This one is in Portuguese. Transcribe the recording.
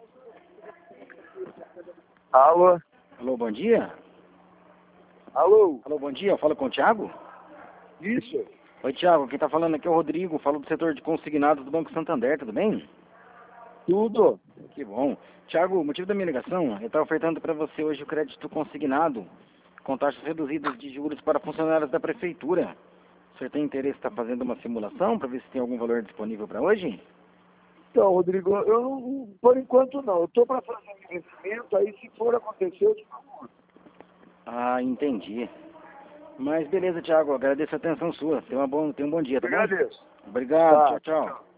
Alô? Alô, bom dia. Alô? Alô, bom dia. Eu falo com o Thiago? Isso? Oi, Thiago. Quem tá falando aqui é o Rodrigo. Falo do setor de consignados do Banco Santander. Tudo bem? Tudo? Que bom. Thiago, o motivo da minha ligação é estar ofertando para você hoje o crédito consignado com taxas reduzidas de juros para funcionários da prefeitura. O senhor tem interesse em estar fazendo uma simulação para ver se tem algum valor disponível para hoje? Então, Rodrigo, eu não, por enquanto não. Eu estou para fazer um investimento, aí se for acontecer, eu te procuro. Ah, entendi. Mas beleza, Thiago. Agradeço a atenção sua. Tenha um bom dia, tá bom? Agradeço. Obrigado. Tá, Tchau, tchau.